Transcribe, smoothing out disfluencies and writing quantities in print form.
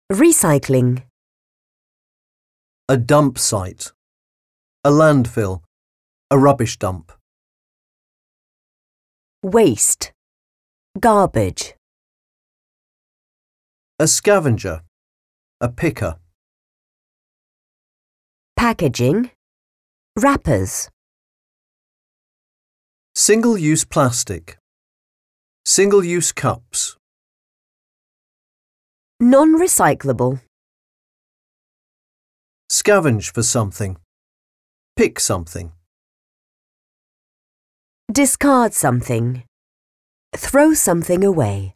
Recycling. A dump site. A landfill. A rubbish dump. Waste. Garbage. A scavenger. A picker. Packaging. Wrappers. Single-use plastic. Single-use cups. Non-recyclable. Scavenge for something. Pick something. Discard something. Throw something away.